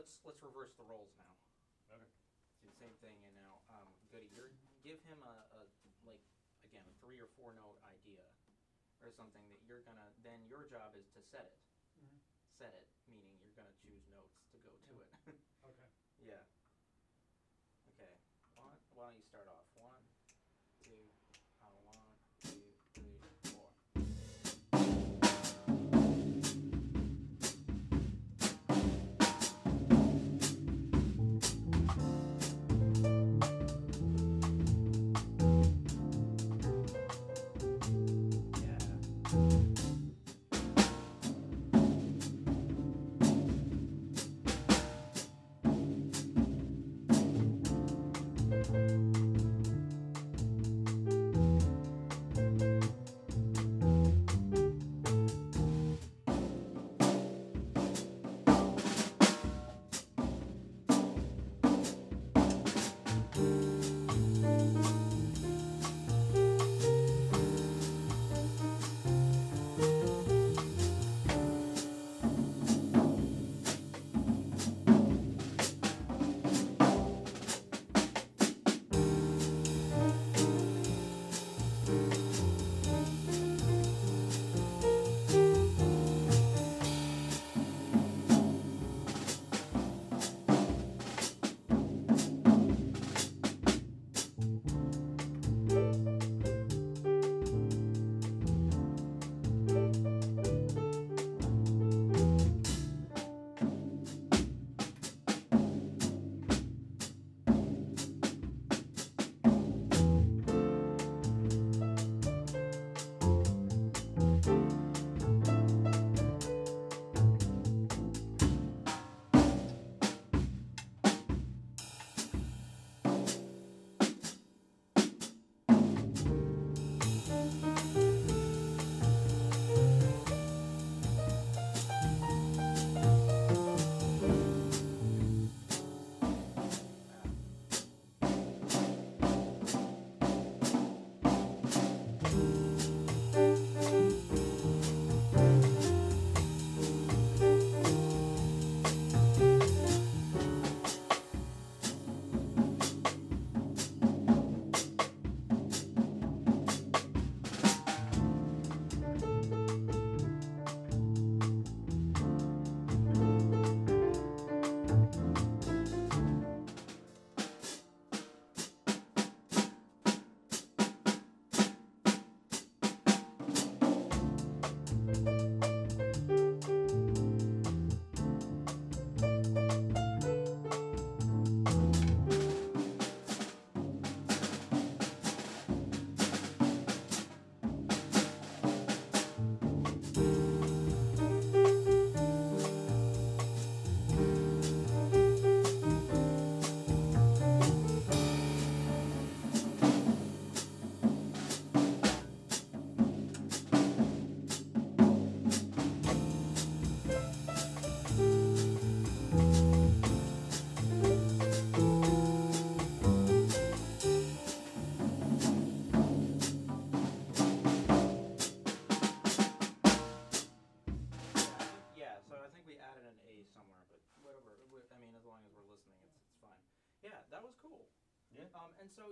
let's reverse the roles now. Okay. Do the same thing, and now, Goody, give him a like again a 3 or 4 note idea, or something that you're gonna. Then your job is to set it. Mhm. Set it, meaning you're gonna choose notes to go to it. Okay. Yeah. Okay. Why don't you start off? 1, 2, 1, 2, 3, 4. Somewhere, but whatever. I mean, as long as we're listening, it's fine. Yeah, that was cool. Yeah. And so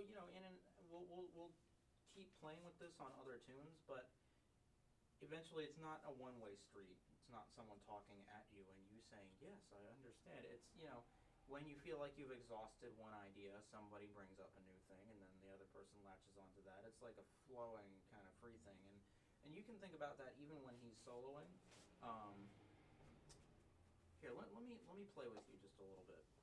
we'll keep playing with this on other tunes, but eventually it's not a one-way street. It's not someone talking at you and you saying yes, I understand. It's when you feel like you've exhausted one idea, somebody brings up a new thing, and then the other person latches onto that. It's like a flowing kind of free thing, and you can think about that even when he's soloing. Here, let me play with you just a little bit.